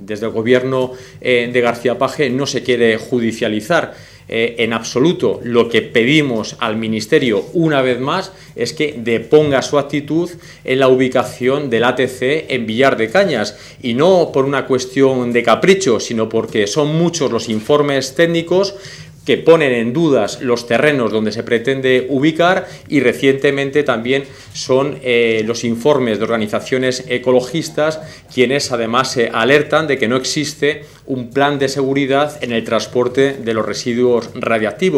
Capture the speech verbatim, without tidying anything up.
desde el gobierno eh, de García Page no se quiere judicializar eh, en absoluto. Lo que pedimos al Ministerio una vez más es que deponga su actitud en la ubicación del A T C en Villar de Cañas, y no por una cuestión de capricho, sino porque son muchos los informes técnicos que ponen en dudas los terrenos donde se pretende ubicar, y recientemente también son eh, los informes de organizaciones ecologistas quienes además se alertan de que no existe un plan de seguridad en el transporte de los residuos radiactivos.